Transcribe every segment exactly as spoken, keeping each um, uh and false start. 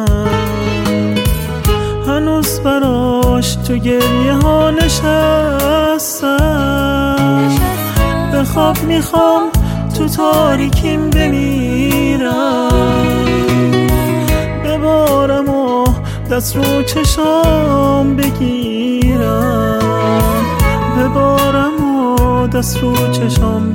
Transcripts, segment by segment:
هنوز براش تو گریه ها نشستم. به خواب میخوام تو تاریکیم بمیرم، ببارم و دست رو چشام بگیرم، ببارم و دست رو چشام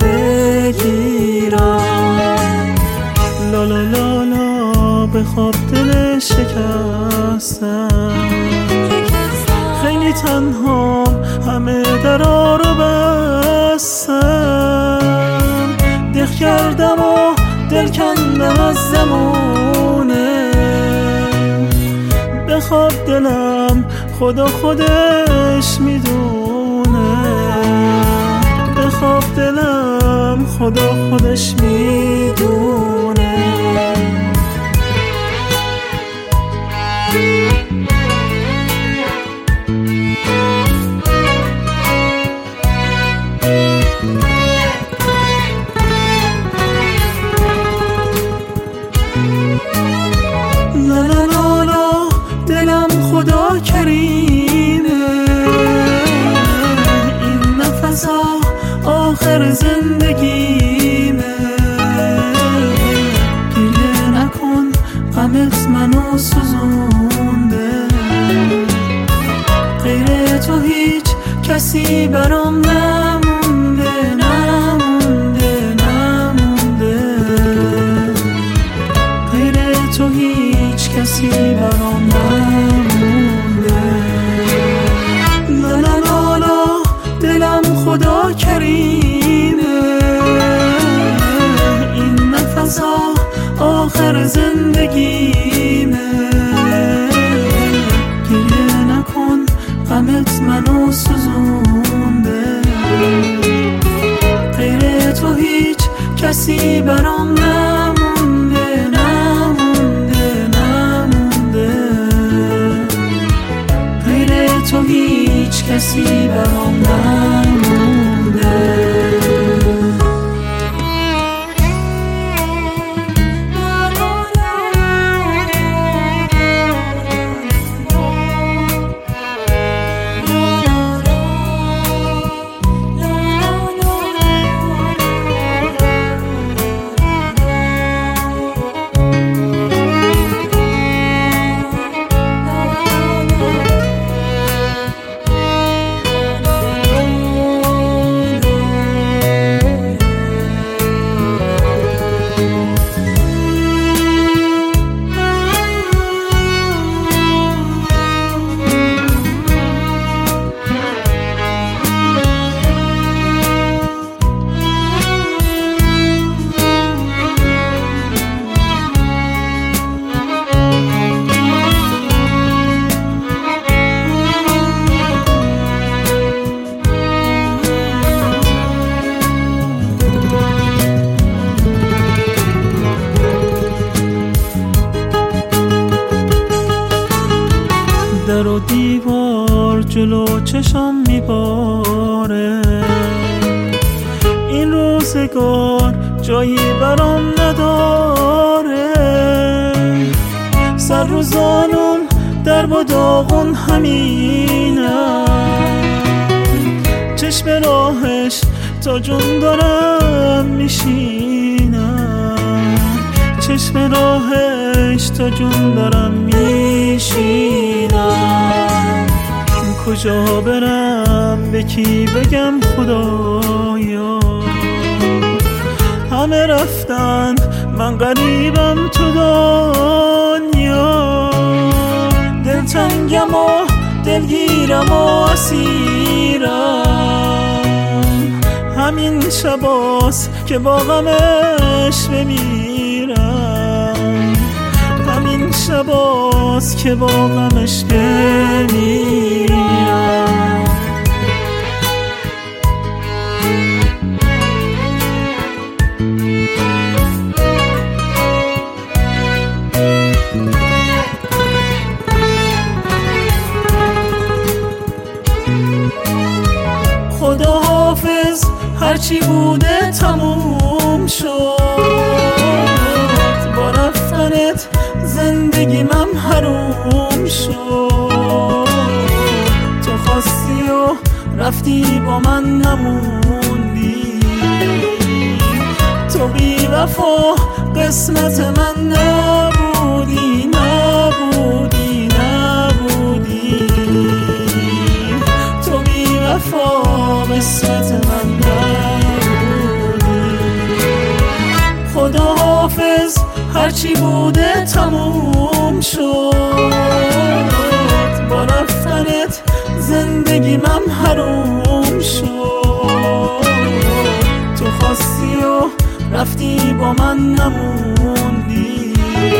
بگیرم. لا لا لا لا به خواب دل شکستم، خیلی تنهام همه درا رو بستم. دق کردم و دل کندم از زمونه، به خواب دلم خدا خودش میدونه، به خواب دلم خدا خودش میدونه. لا لا لا لا دلم خدا کریمه، این نفسا آخر زندگیمه. گریه نکن غمت منو سوزونده، غیر تو هیچ کسی برام نمونده، نمونده نمونده. غیر تو هیچ کسی برام نمونده. لا لا لا لا دلم خدا کریمه، این نفسا آخر زندگیمه. گریه نکن غمت منو سوزونده، غیر تو هیچ کسی برام نمونده، نمونده نمونده. غیر تو هیچ کسی برام نمونده. در و دیوار جلو چشم میباره، این روزگار جایی برام نداره. سر رو زانون درب و داغون همینم، چشم راهش تا جون دارم میشینم، چشم راهش تا جون دارم میشینم. کجا برم به کی بگم خدایا، همه رفتن من غریبم تو دنیا. دلتنگم و دلگیرم و اسیرم، همین شباست که با غمش بمیرم، همین شباست که با غمش بمیرم. خدا حافظ هرچی بوده تموم شد، با رفتنت زندگی من تموم شد. تو خواستی و رفتی با من نموندی، تو بی وفا قسمت من نبودی نبودی نبودی، تو بی وفا قسمت من نبودی. خدا حافظ هرچی بوده تموم شد، با رفتنت زندگی من حروم شد. تو خواستی و رفتی با من نموندی،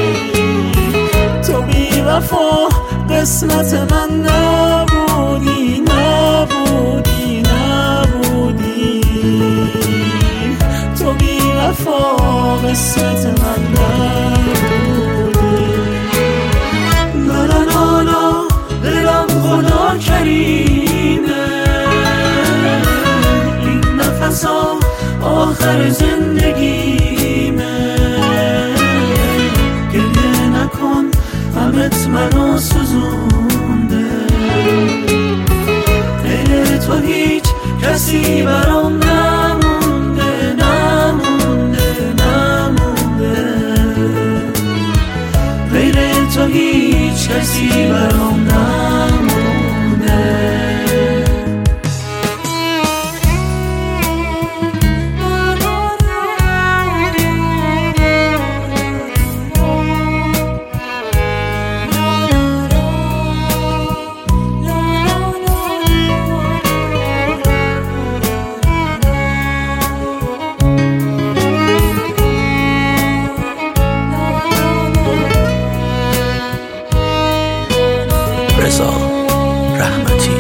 تو بی وفا قسمت من نبودی نبودی نبودی، تو بی وفا قسمت من نبودی. لا لا لا لا دلم خدا کریمه، این نفسا آخر زندگیمه. گریه نکن غمت منو سوزونده، غیر تو هیچ کسی برام نمونده نمونده نمونده، غیر تو هیچ کسی برام نمونده. رضا رحمتی.